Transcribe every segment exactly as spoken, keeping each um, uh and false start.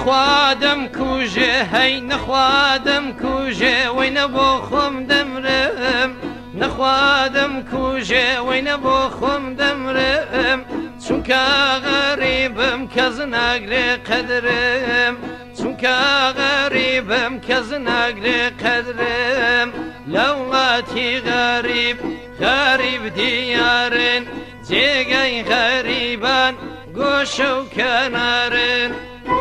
نەخوادەم کوژێ هەی نەخوادەم کوژێ وەینە بۆ خۆم دەمرم نەخوادەم کوژێ وەینە بۆ خۆم دەمرم چونکە غەریبم کەس ناگرێ قەدرم چونکە غەریبم کەس ناگرێ قەدرم لە وڵاتی غەریب غەریب دیارن جێگەی غەریبان گۆشە و کەنارن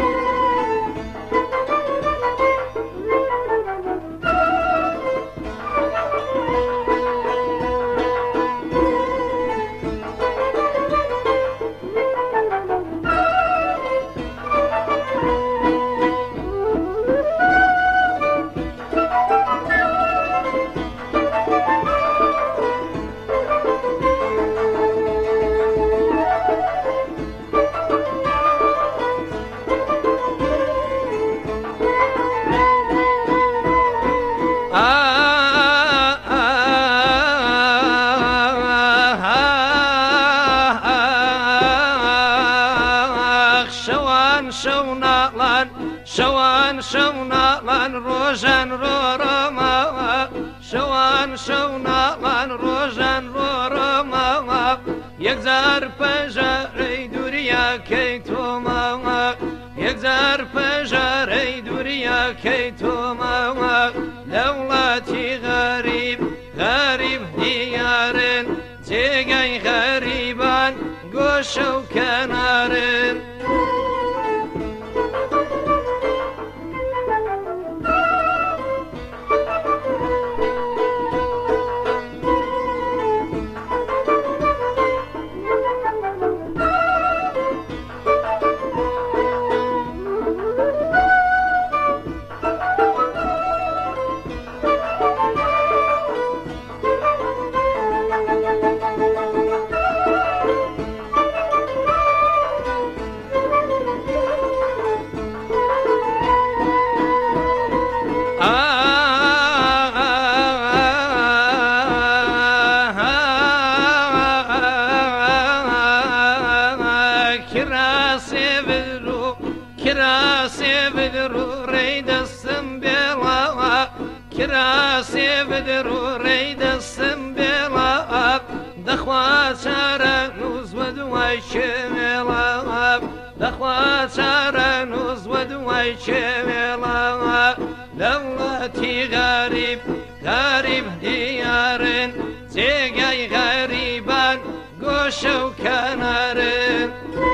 شەوان شەو ناڵان ڕۆژان ڕۆڕۆماوە شەوان شەو ناڵان ڕۆژان ڕۆڕۆماوە یەکجار پەژارەی دووریاکەی تۆماوە یەکجار پەژارەی دووریاکەی تۆماوە لە وڵاتی غەریب غەریب دیارن جێگەی غەریبان گۆشە و کەنارن کراسێ بدڕوو ڕێی دەستم بێڵاوە کراسێ بدڕوو ڕێی دەستم بێڵاوە دەخوا چارە نووز وە دوای چێوێڵاوە دەخوا چارە نووز وە دوای چێوێڵاوە لە وڵاتی غەریب غەریب دیارن جێگەی غەریبان گۆشە و کەنارن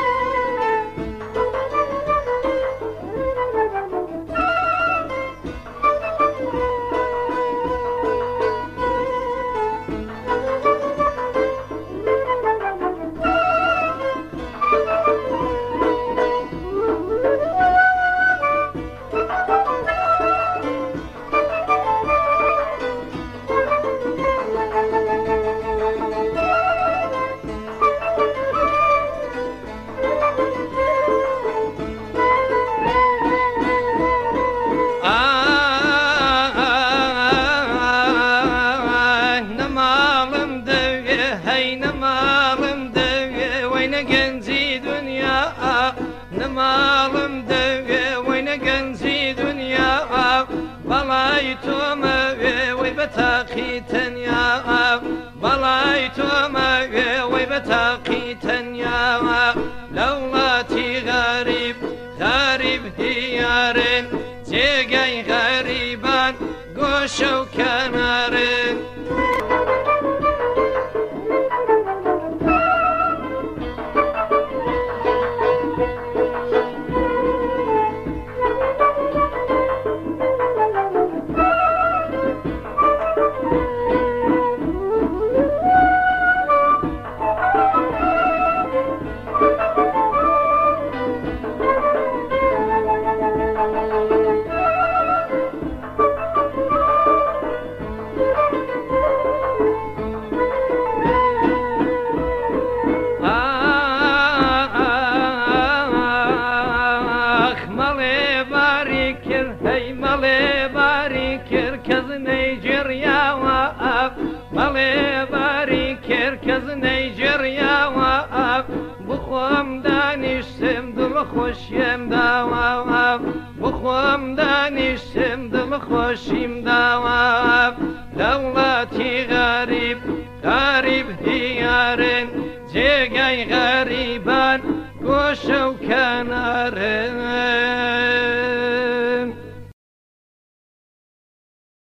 نەماڵم دەوێ وەینە گەنجی دنیا بەڵای تۆمەوێ وەی بە تاقی تەنیا بەڵای تۆمەوێ وەی بە تاقی تەنیا لە وڵاتی غەریب غەریب دیارن جێگەی غەریبان گۆشە و کەنارن مەڵێ باری کرد کەس نەیجێڕیاوە بخۆم دانیشتم دڵ خوشیم داوا بخوام دانیشتم دڵ خۆشیم داوا دەوڵەتی غەریب غەریب دیارن جێگەی غەریبان گۆشە و کەنارن